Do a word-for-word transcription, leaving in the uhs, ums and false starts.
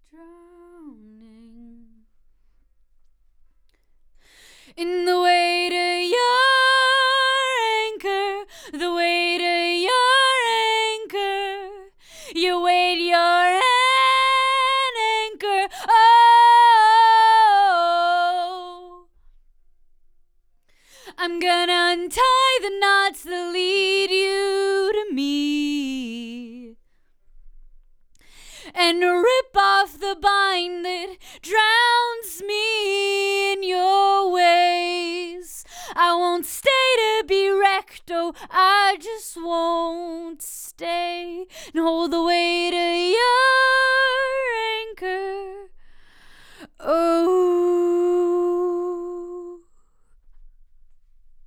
drowning in the weight of your anchor, the weight of your anchor, you weight your anchor. Oh, I'm gonna untie the knots that lead you to me and rip off the bind that drowns me in your ways. I won't stay to be wrecked, oh, I just won't stay and hold the weight of your